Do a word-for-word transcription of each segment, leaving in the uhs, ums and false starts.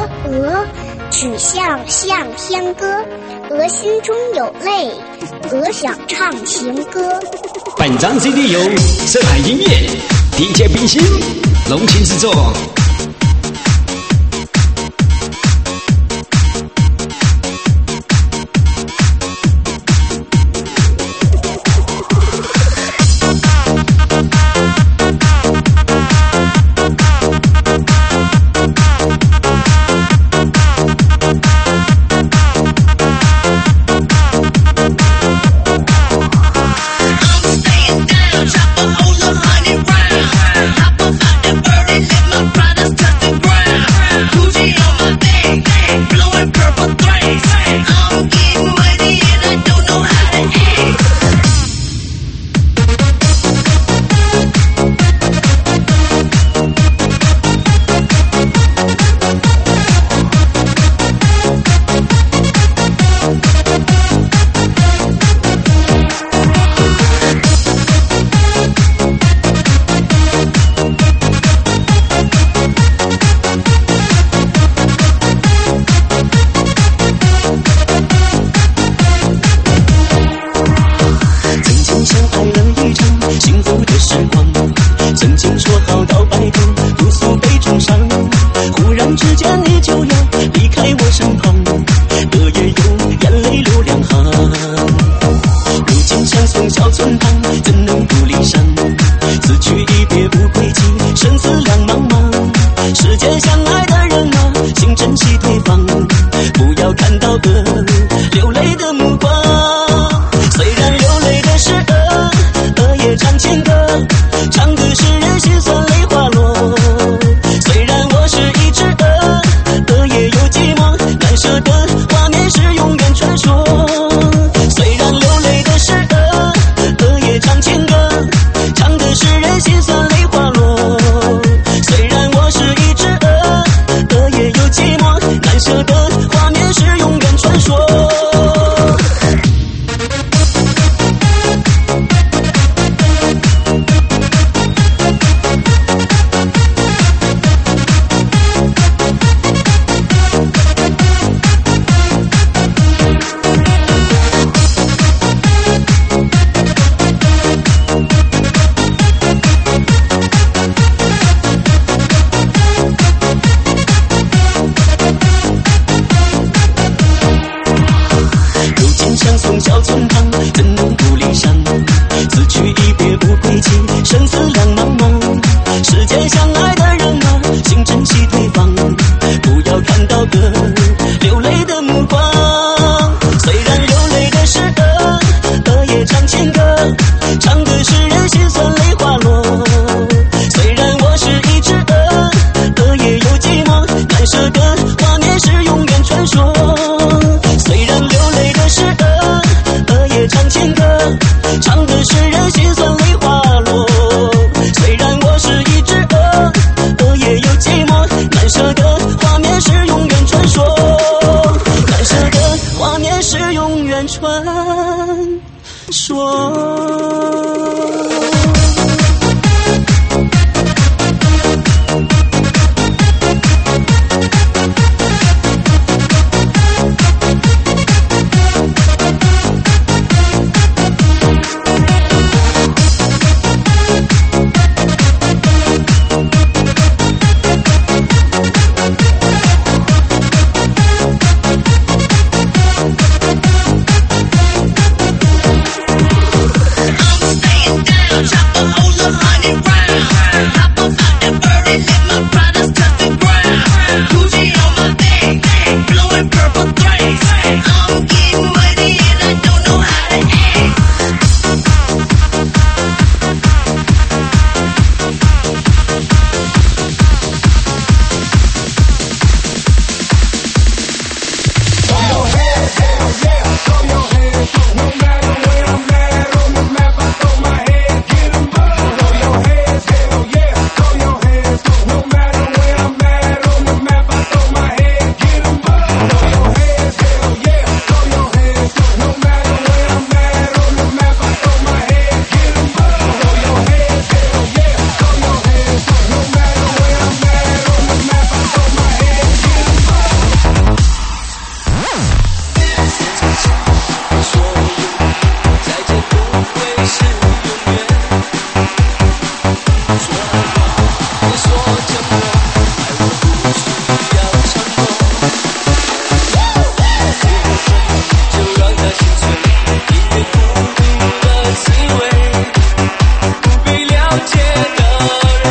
鹅，曲项向天歌。鹅心中有泪，鹅想唱情歌。 本张 C D 由上海音乐 D J 冰心隆情制作。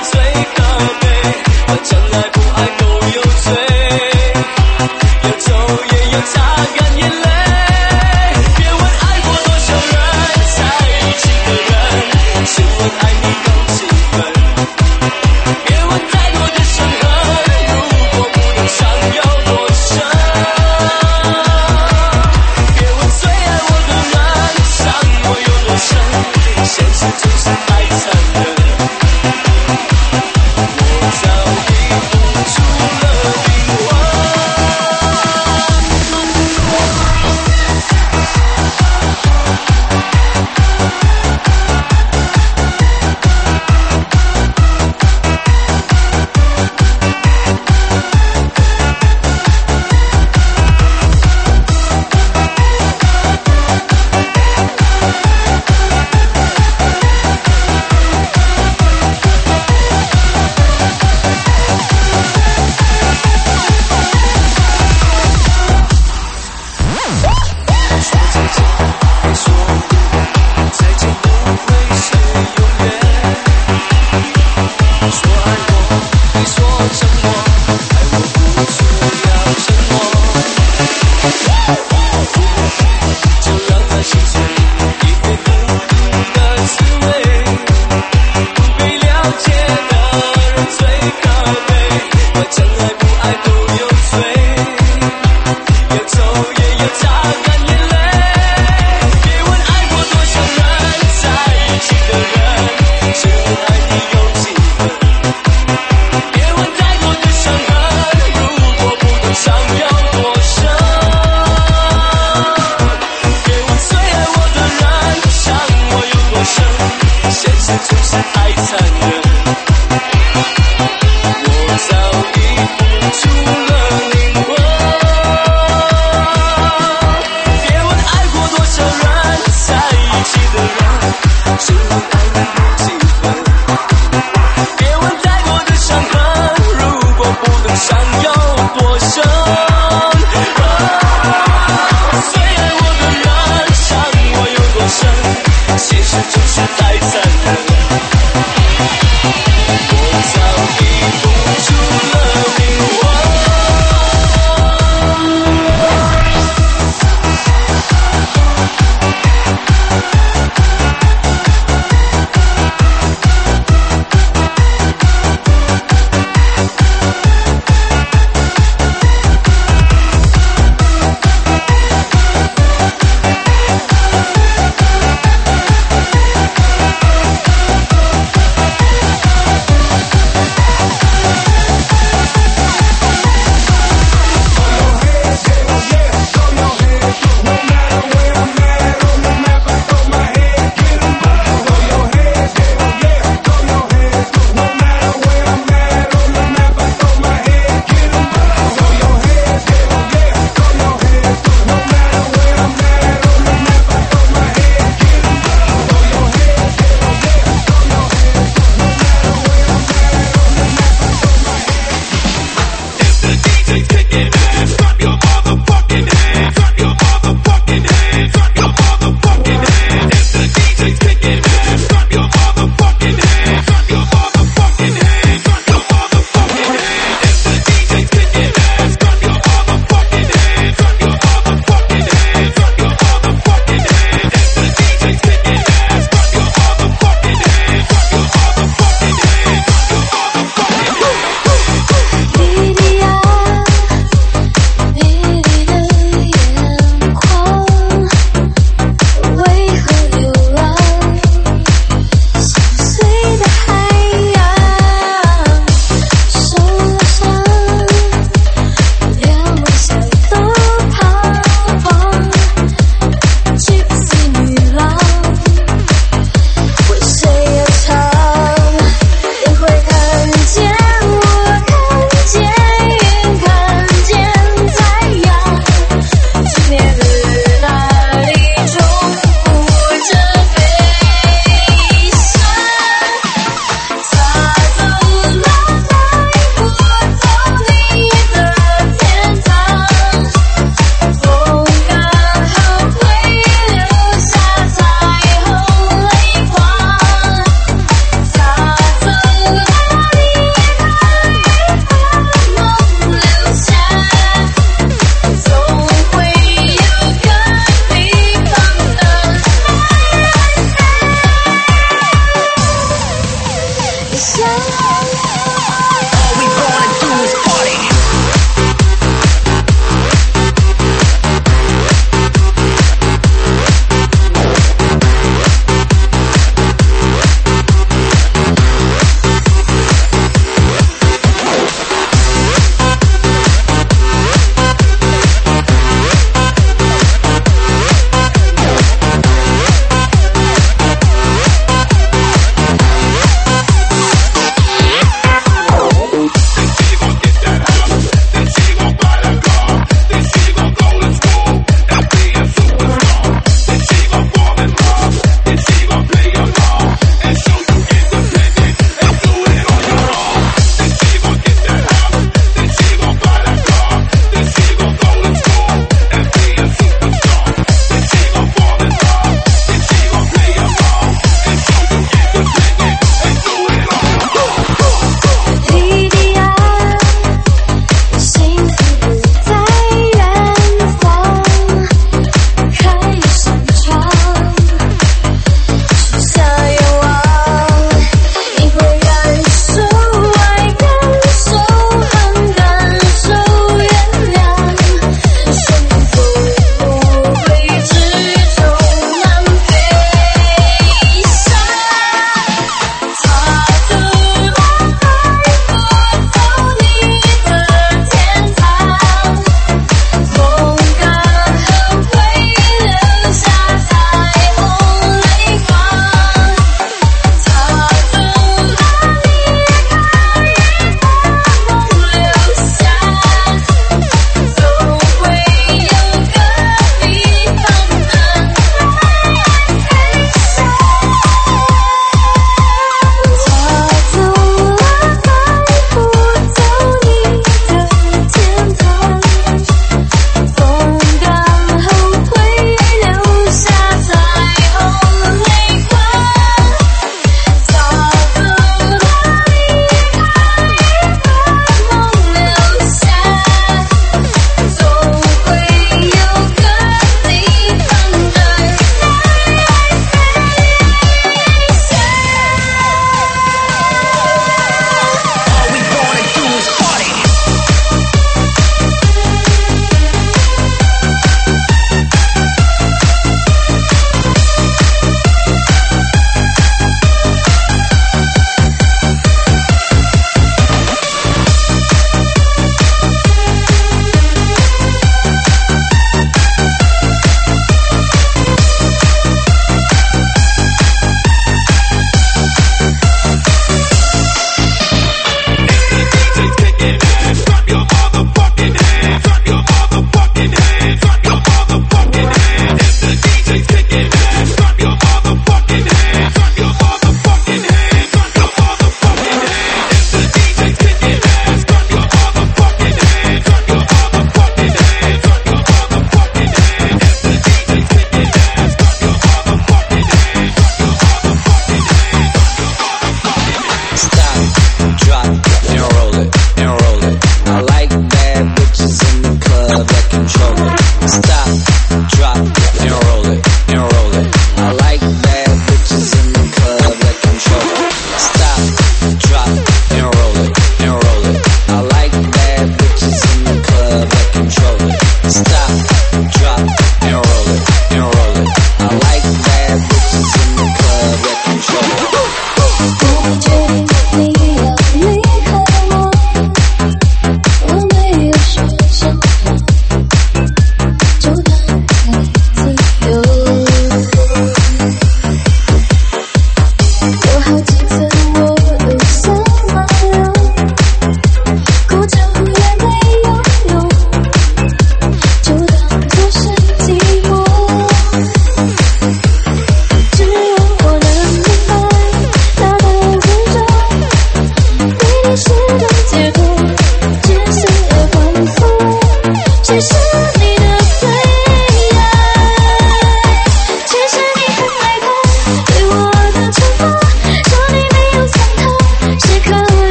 现实总是太残忍，我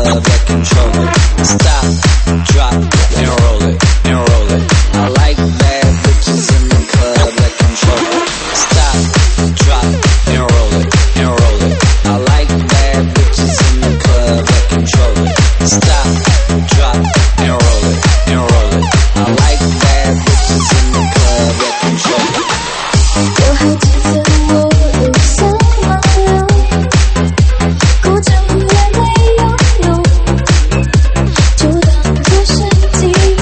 club that control it. Stop, drop, and roll it, and roll it. I like bad bitches in the club that control it. Stop, drop, and roll it, and roll it. I like bad bitches in the club that control it. Stop, drop, and roll it, and roll it. I like bad bitches in the club that control it. 我还记得我有想忘了，果真也没有用，就当作是寂寞。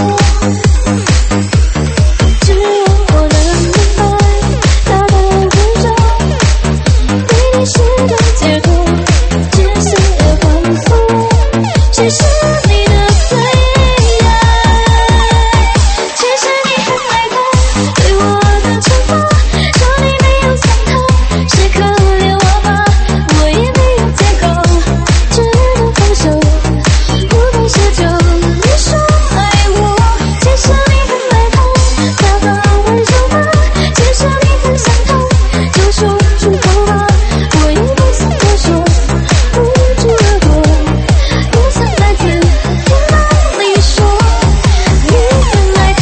只有我能明白，他的温柔对你是种解脱，只是要反复，只是你的最爱。其实你很害怕对我的惩罚，说你没有想他，是可怜我吧，我也没有借口，只能放手，不懂奢求。你说爱我，其实你很害怕他的温柔吧，其实你很想他，就说出口吧，我也不想多说，不知而过，不想再次听到你说你很爱他。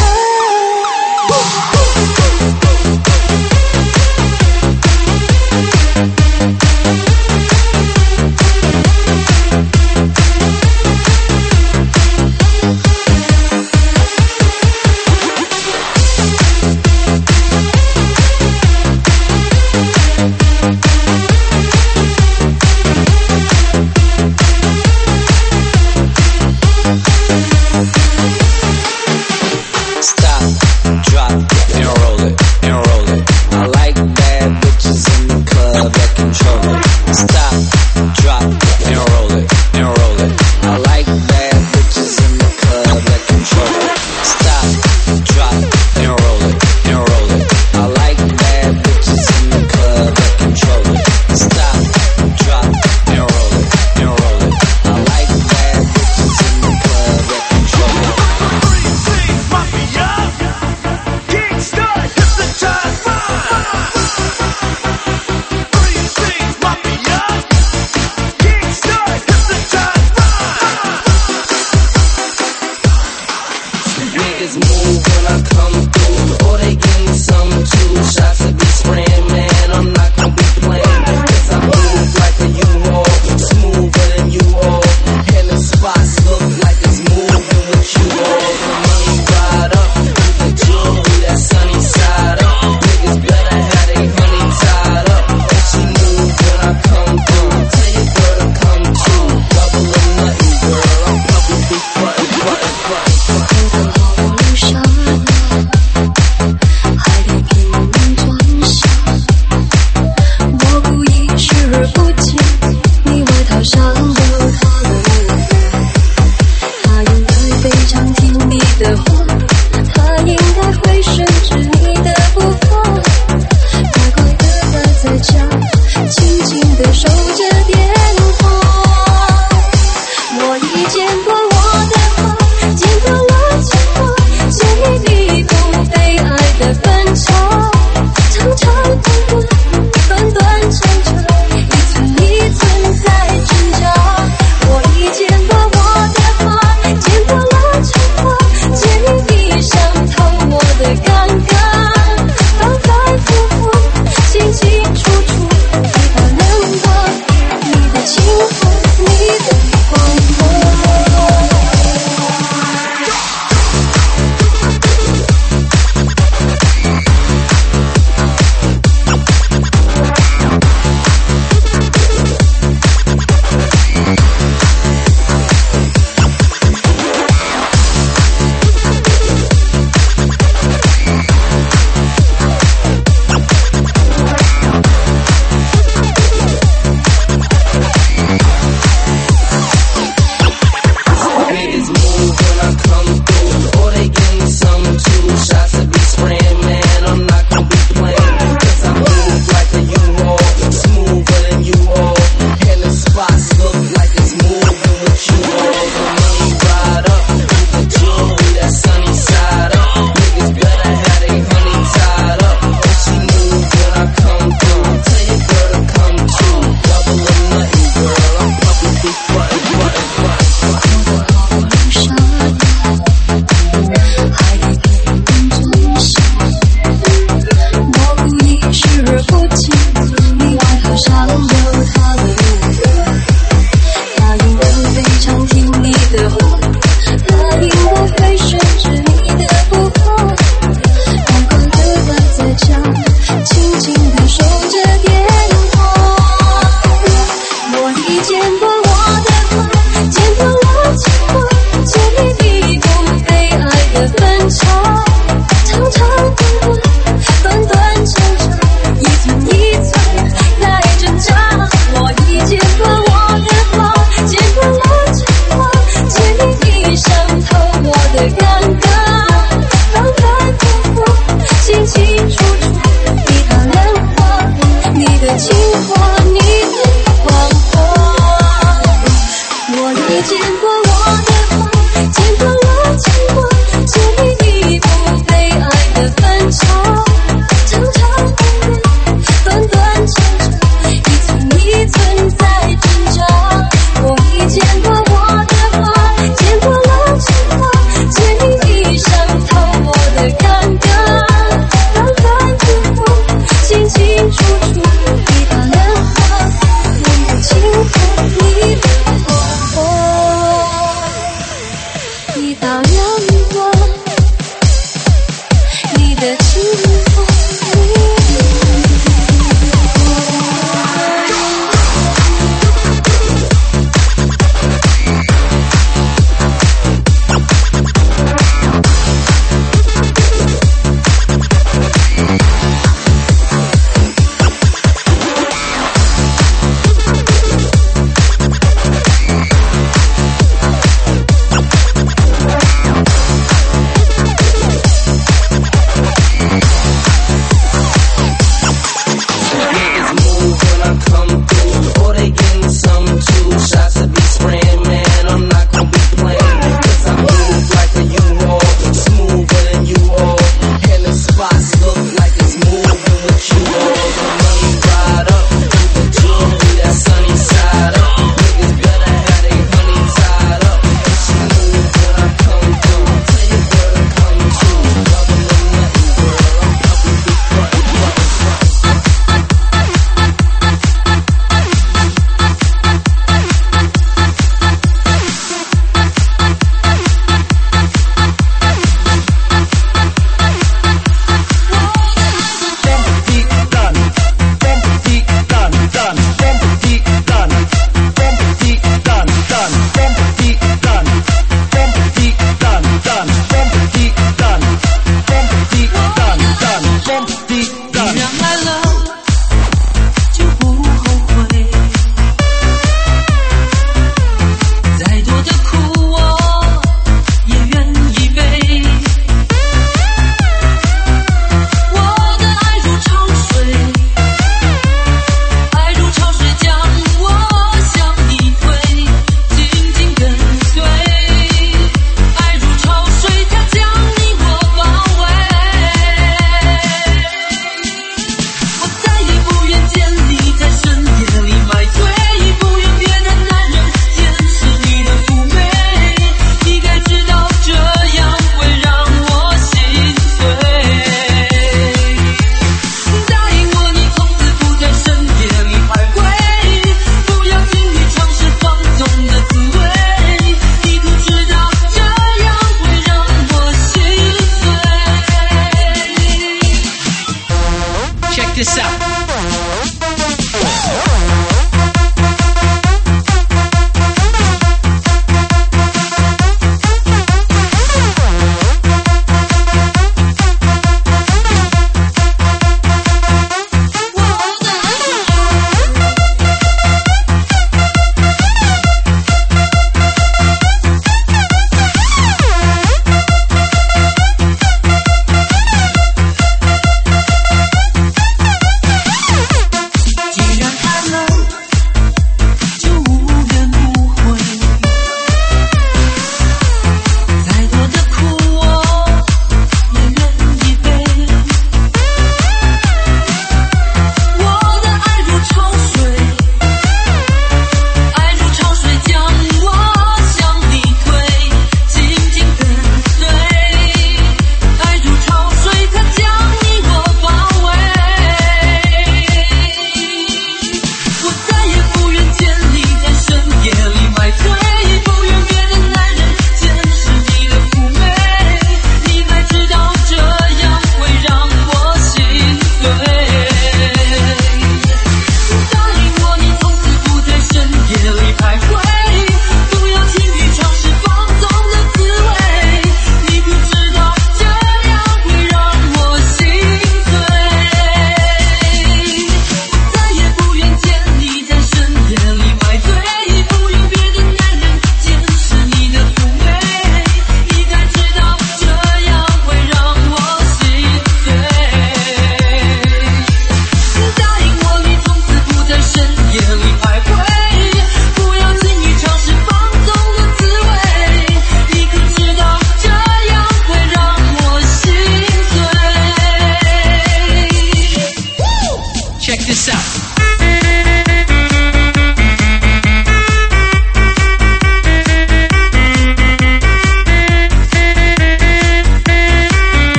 Stop, drop, and roll it, and roll it. I like bad bitches in the club that control it. Stop, drop, and roll it, and roll it. I like bad bitches in the club that control it. Stop, drop, and roll it, and roll it. I like bad bitches in the club that control it. Stop, drop, and roll it, and roll it. I like bad bitches in the club that control it. Niggas move when I come through, or they give me some too. Shots to be spraying, man, I'm not gonna be playing. Cause I move like a U-Haul, smoother than you all. And the spots look like it's moving with you all. The money ride up, with the jewelry, that sunny side up. Niggas better have they honey tied up. And she move when I come through, tell your girl to come too. Double or nothing, girl, I'm probably button, button, button, button. 路上，还得拼命装傻。我故意视而不见，你外套上有他的脸。他应该非常听你的话，他应该会顺着你的步伐，乖乖的待在家，静静的守着电话。我已见过我的花，见过了情话，见你一步被爱的奔潮，长长短短，短短长长，一寸一寸在挣扎。我已见过我的花，见过了情话，见你闭上透我的尴尬，反反复复，清清楚楚，害怕能忘你的情话，你的光芒。 Niggas move when I come through, or they give me some too. Shots to be spraying, man, I'm not gonna be playing. Cause I move like a U-Haul, smoother than you all. And the spots look like it's moving with you all. The money ride up, with the jewelry, that sunny side up. Niggas better have they honey tied up. And she move when I come through, tell your girl to come too. Double or nothing, girl, I'm probably button, button, button. 你见过我的花，见过了情话，见你一幕被爱的分岔，长长的人，短短长长，一寸一寸在挣扎。我已见过我的花，见过了情话，见你一伤透我的尴尬，反反复复，清清楚楚，一把莲花，分不清楚你的火。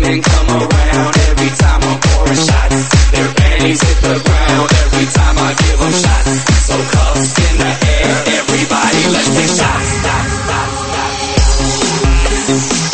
can come around. Every time I'm pouring shots, their panties hit the ground. Every time I give them shots, so cuffs in the air. Everybody, let's take shots. Shots, shots, shots.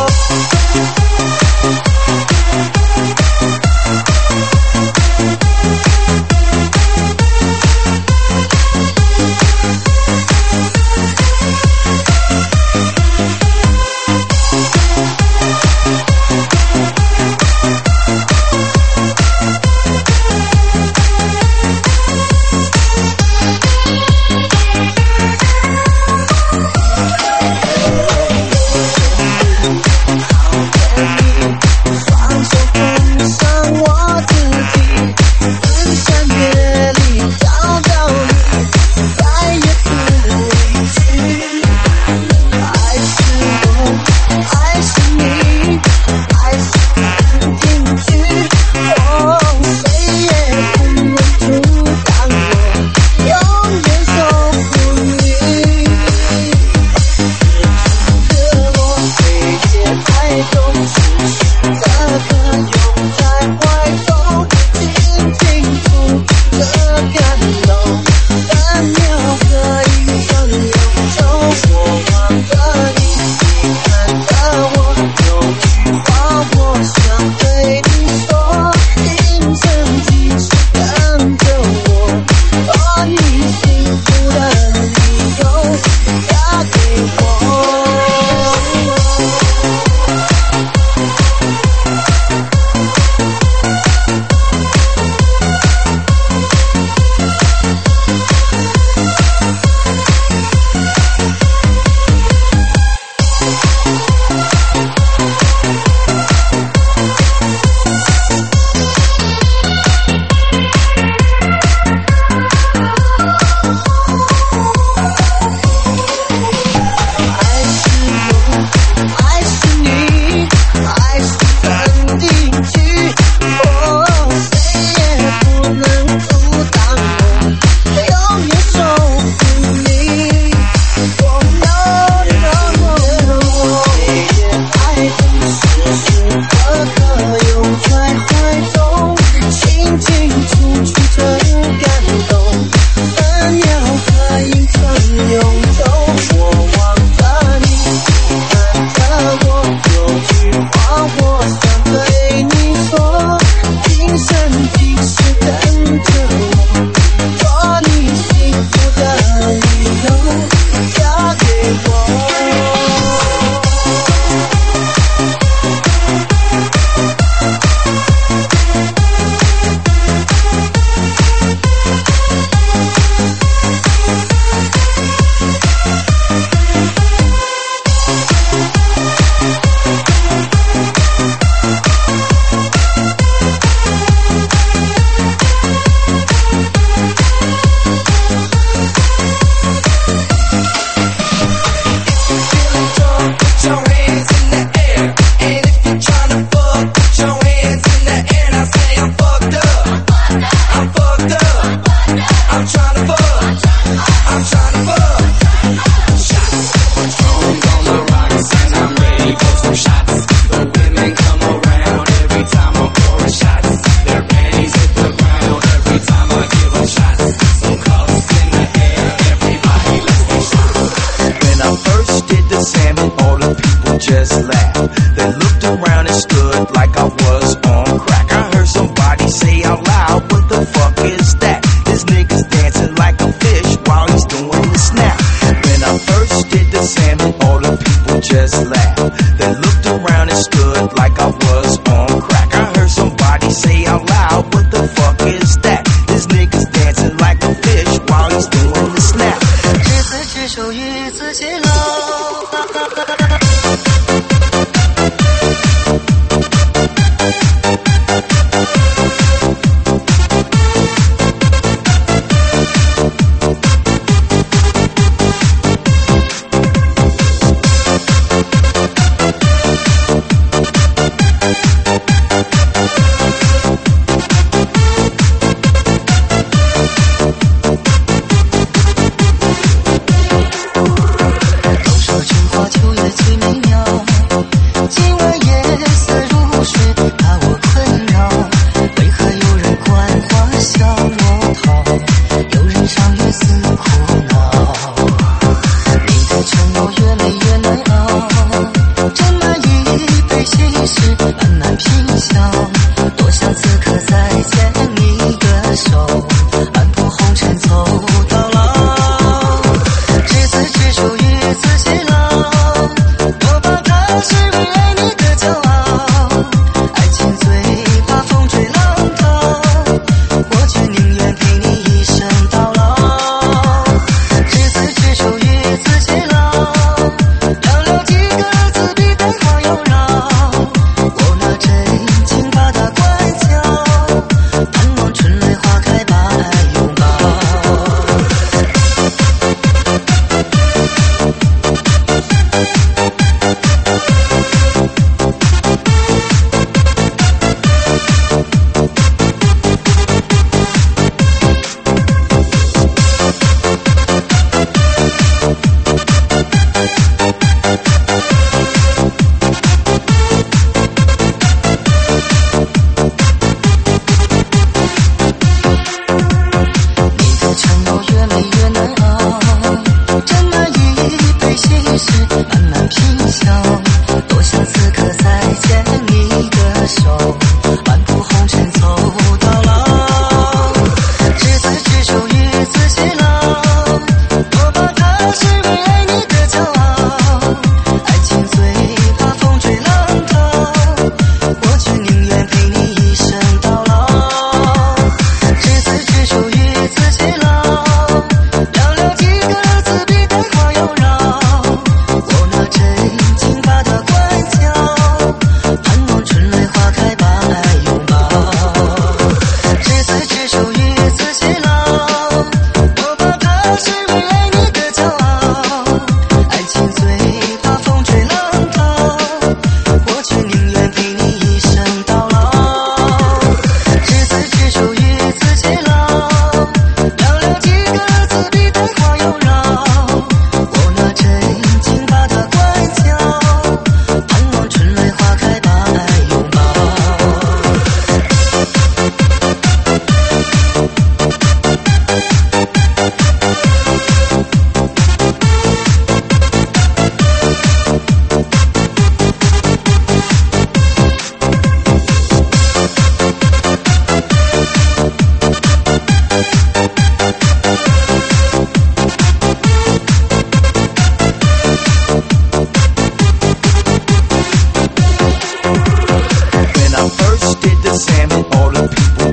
我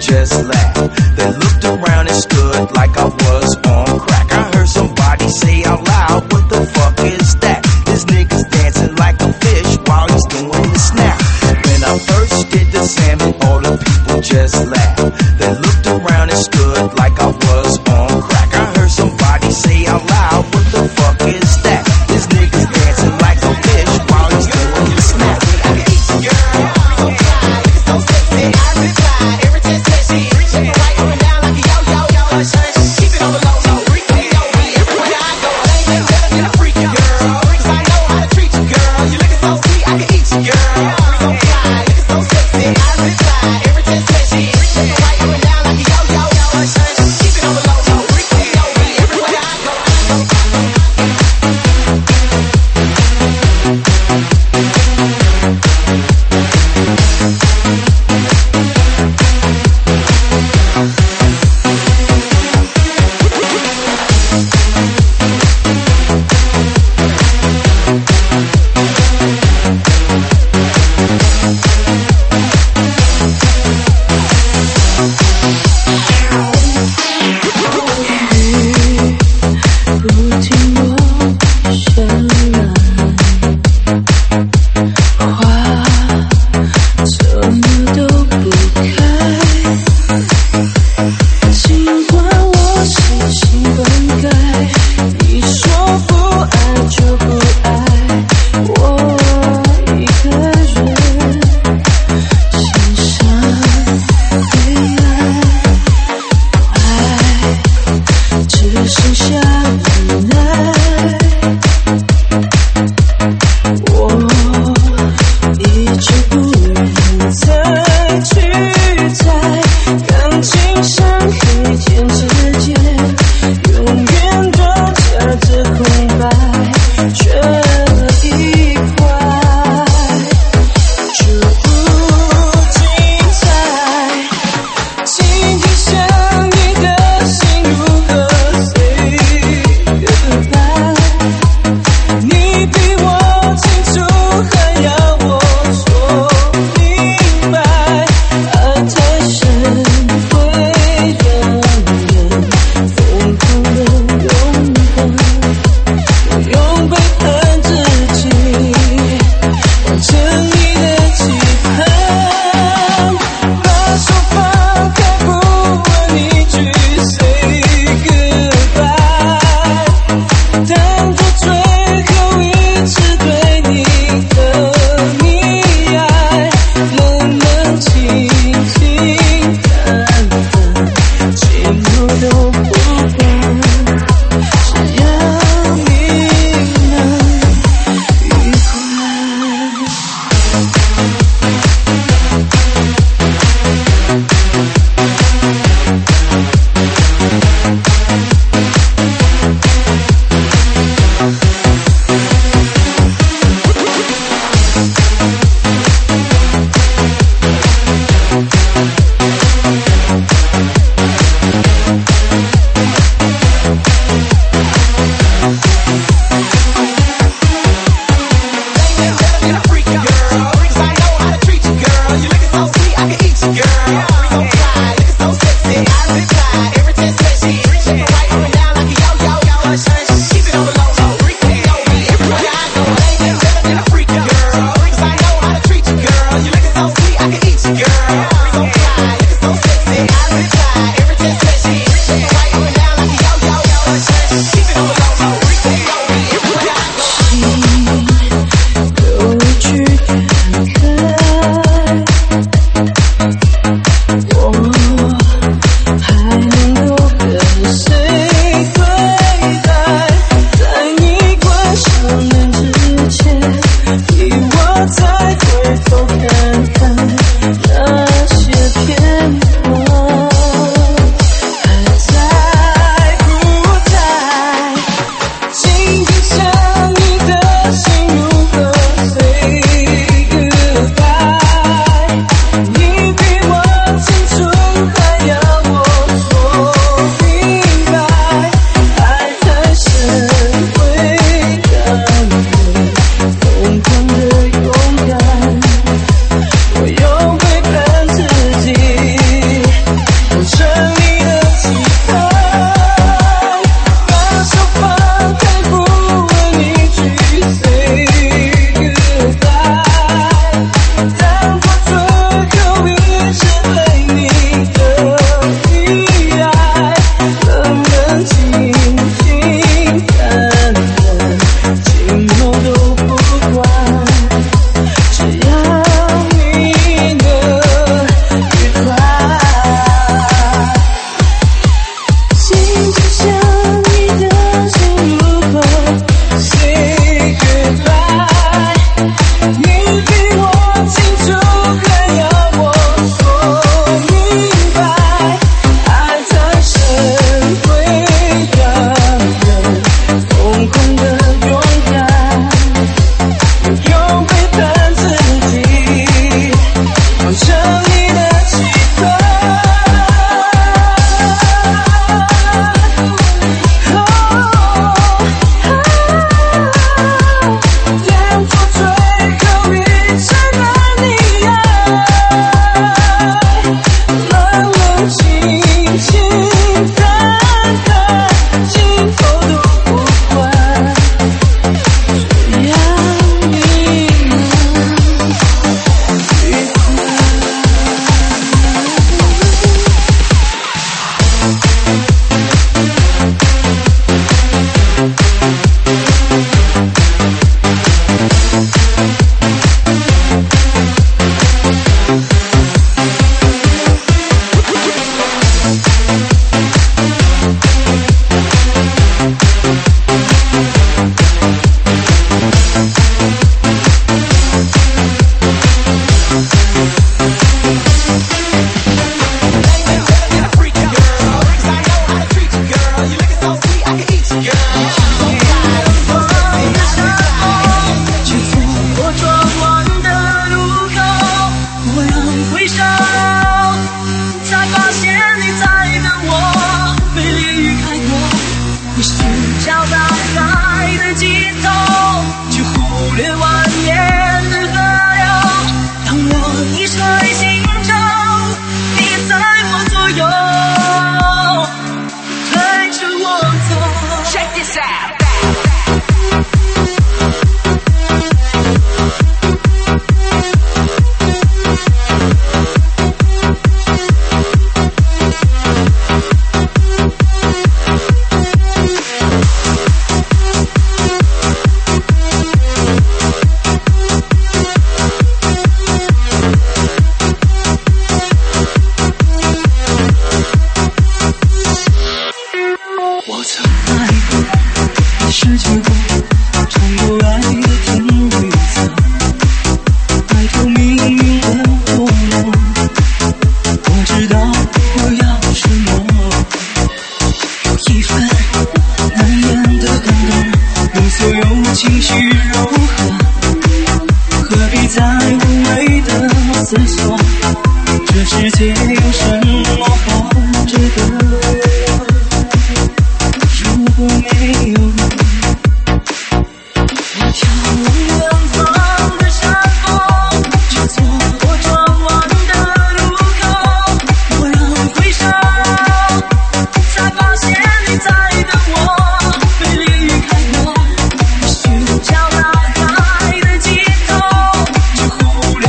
just laughed. They looked around and stood like I was on crack. I heard somebody say out loud, what the fuck is that? This nigga's dancing like a fish while he's doing the snap. When I first did the salmon, all the people just laughed. They looked around and stood like I was on crack. I heard somebody say out loud, what the fuck is that? This nigga's dancing like a fish while he's doing the snap. I can eat some girl, so fly, it's so sexy. I reply, every chance that she reaching right up and down like a yo-yo, yo, keep it on the low, low, freak me, yo, everywhere I go, I ain't been better than a freak, girl. Cause I know how to treat you, girl. You looking so sweet, I can eat you, girl. So fly, looking so sexy. I reply, every chance that she reaching right up and down like a yo-yo, yo, keep it on the low, low, freak me, yo, 你在等我，被烈雨开过，你寻找到海的尽头，却忽略蜿蜒的河流。当我一睡醒后，你在我左右，推着我走。Check this out。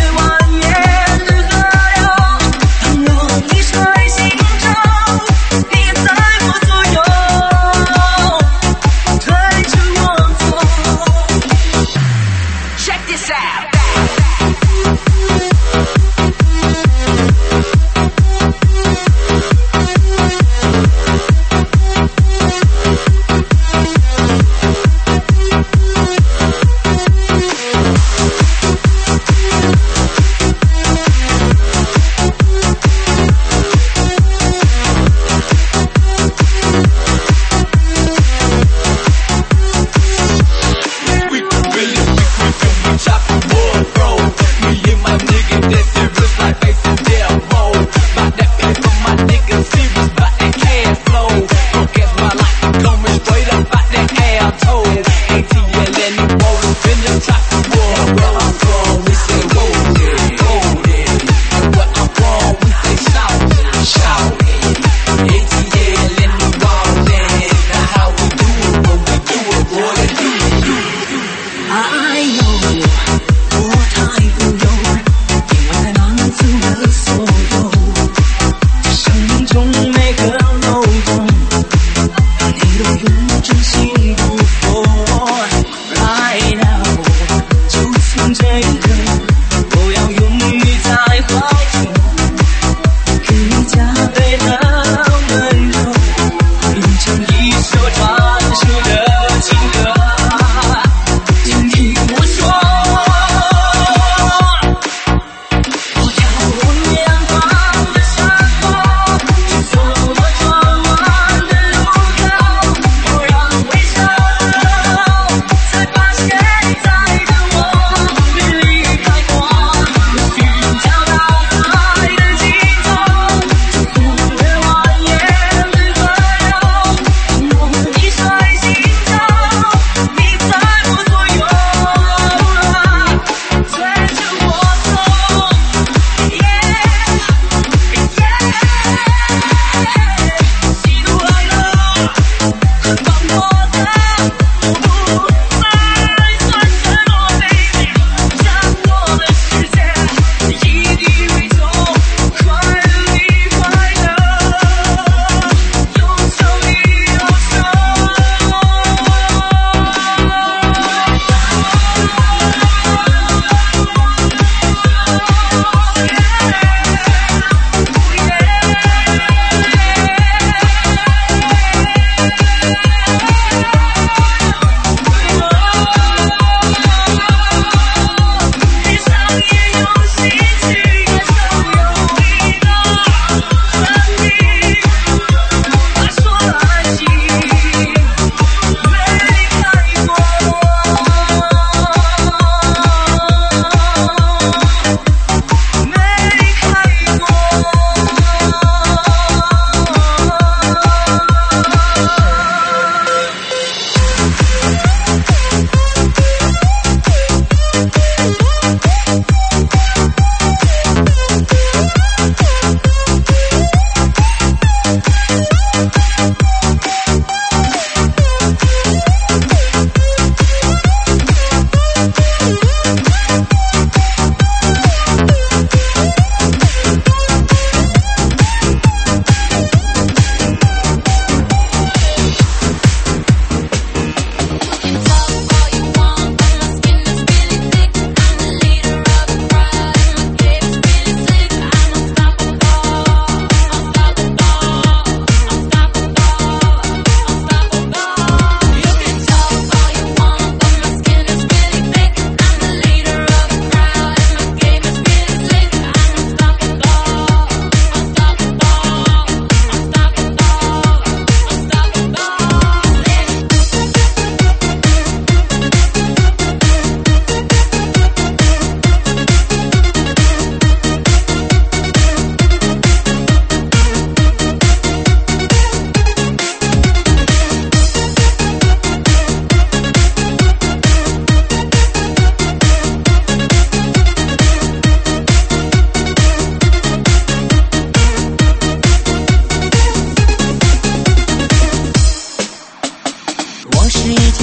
你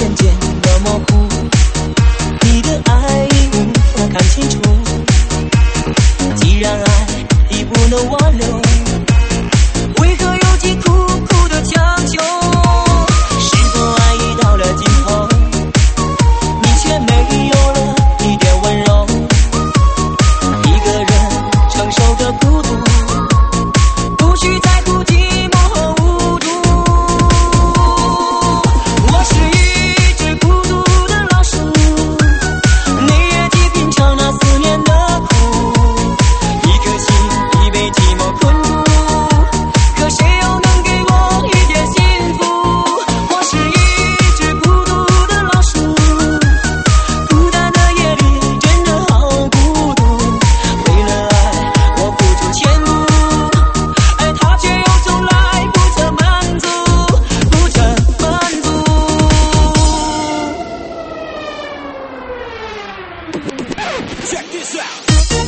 渐渐的模糊，你的爱已无法看清楚。既然爱已不能挽留，为何有几苦苦的强求？是否爱已到了尽头，你却没有了一点温柔？一个人承受着孤独，不需在乎寂寞和无助。我是一只孤独的老鼠，你也既品尝那思念的苦，一颗心已被寂寞困住，可谁又能给我一点幸福？我是一只孤独的老鼠，孤单的夜里真的好孤独。为了爱我付出全部，而他却又从来不曾满足，不曾满足。 Check this out.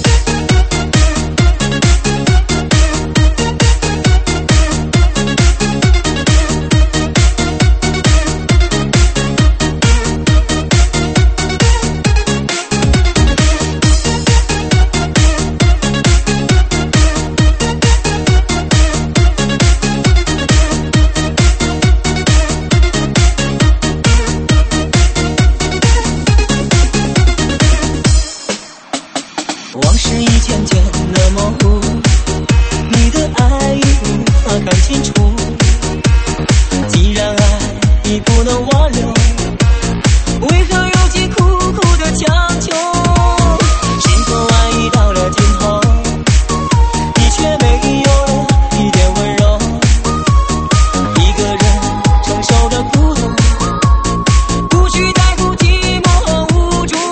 往事已渐渐的模糊，你的爱已无法看清楚。既然爱已不能挽留，为何有几苦苦的强求？是否爱已到了尽头，你却没有了一点温柔？一个人承受着孤独，不需在乎寂寞和无助。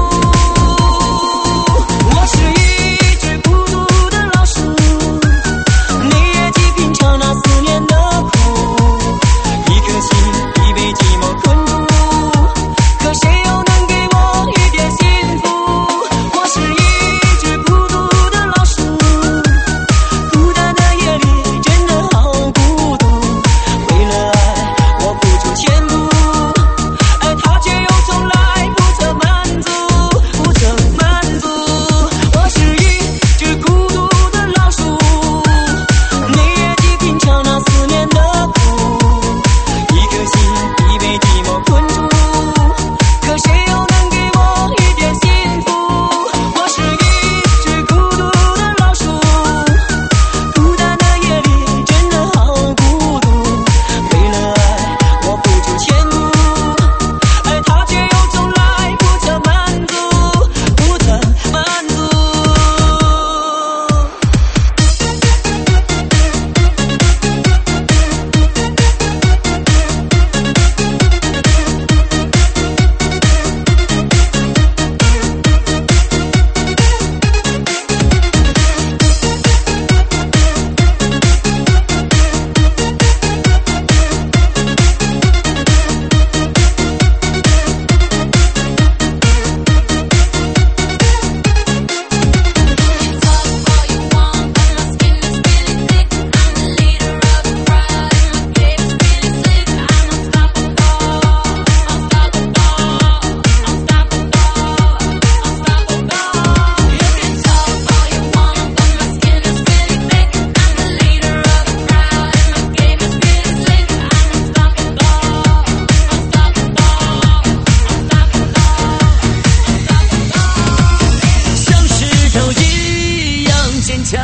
我是一只孤独的老鼠，你也既品尝那思念的苦，一颗心已被寂寞困住，可谁又能给我一点幸福？我是一只孤独的老鼠，孤单的夜里真的好孤独。为了爱我付出全部，而他却又从来不曾满足，不曾满足。我是一只孤独的老鼠，你也既品尝那思念的苦，一颗心已被寂寞困住，可谁又能给我一点幸福？我是一只孤独的老鼠，孤单的夜里真的好孤独。为了爱我付出全部，而他却又从来不曾满足，不曾满足。像石头一样坚强，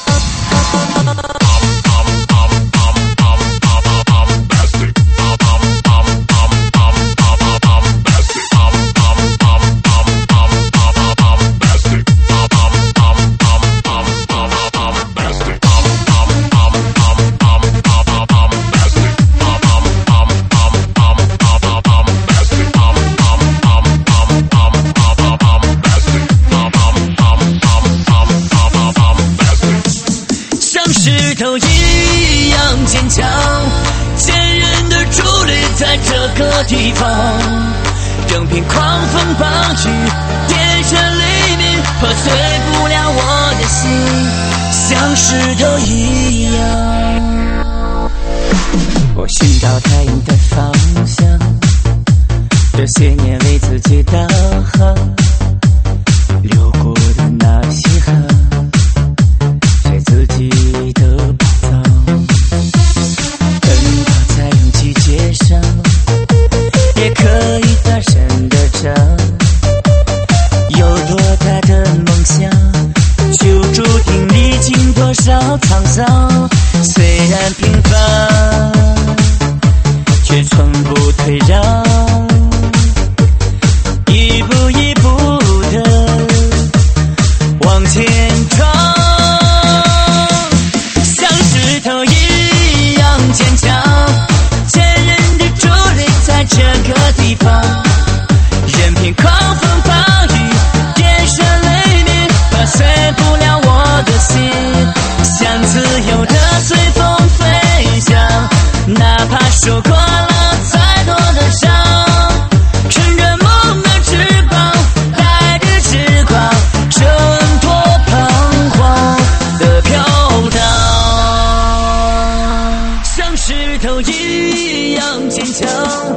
像石头一样坚强，坚韧的伫立在这个地方，任凭狂风暴雨，电闪雷鸣，破碎不了我的心，像石头一样。我寻找太阳的方向， 些年为自己导航，流过的那些河，是自己的宝藏。奔跑在拥挤街上，也可以大声地唱。有多大的梦想，就注定历经多少沧桑。虽然平凡，却从不退让，一步一步的往前闯，像石头一样坚强，坚韧的伫立在这个地方，任凭狂风暴雨电闪雷鸣，打碎不了我的心，像自由的随风飞翔，哪怕受过了再多的伤，乘着梦的翅膀，带着时光，挣脱彷徨的飘荡，像石头一样坚强。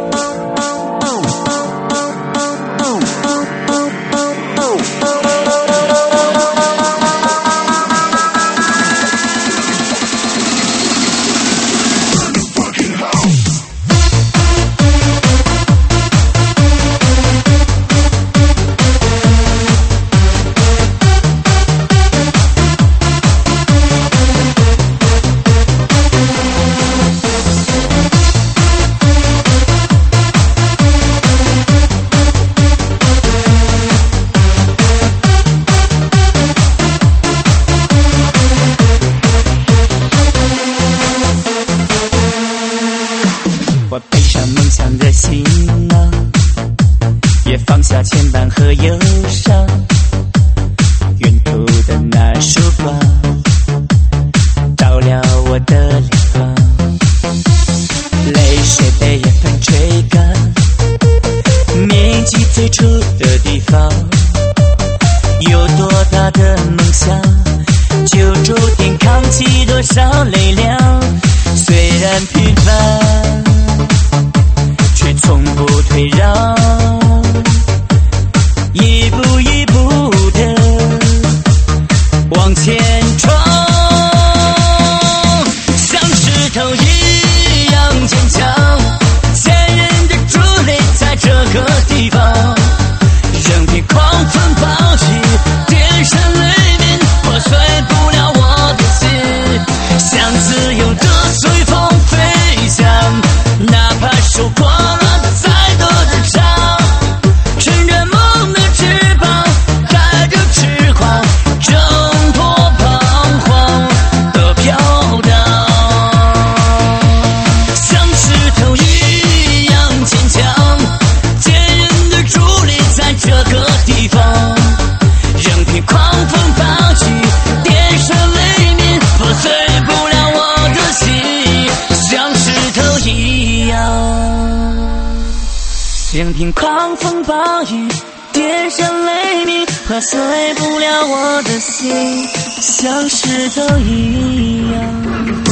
我背上梦想的行囊，也放下牵绊和忧伤，沿途的那束光照亮我的脸庞，泪水被热风吹干，铭记最初的地方，有多大的梦想，就注定扛起多少泪两，虽然平凡，却从不退让，一步一步的往前闯，像石头一样坚强，坚韧的伫立在这个地方，任凭狂风暴雨电闪雷鸣，破碎不了我的心，像自由的随风飞翔，哪怕受过了再多的伤，乘着梦的翅膀，带着痴狂，挣脱彷徨的飘荡，像石头一样坚强，坚韧的伫立在这个地方，任凭狂风暴雨电闪雷鸣，破碎不了我的心，像石头一样，任凭狂风暴雨电闪雷鸣，破碎不了我的心，像石头一样。